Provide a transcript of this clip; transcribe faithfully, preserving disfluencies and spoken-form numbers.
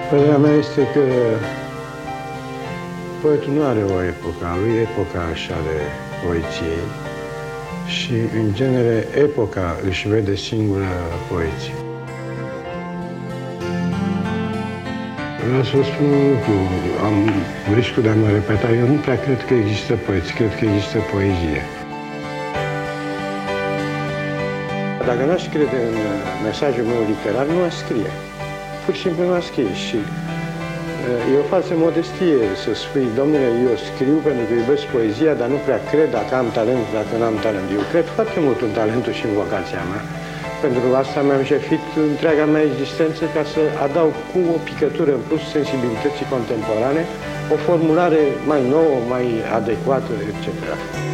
Părerea mea este că poetul nu are o epocă a lui, epoca așa de poeției și, în genere, epoca își vede singură poeție. Vreau să vă spun un lucru, am riscul de a mă repeta, eu nu prea cred că există poeți, cred că există poezie. Dacă n-aș crede în mesajul meu literar, nu aș scrie. Pur și simplu nu aș scrie și e o falsă modestie să spui, domnule, eu scriu pentru că iubesc poezia, dar nu prea cred dacă am talent, dacă nu am talent. Eu cred foarte mult în talentul și în vocația mea. Pentru asta mi-am jefit întreaga mea existență ca să adaug cu o picătură în plus sensibilității contemporane, o formulare mai nouă, mai adecvată, et cetera.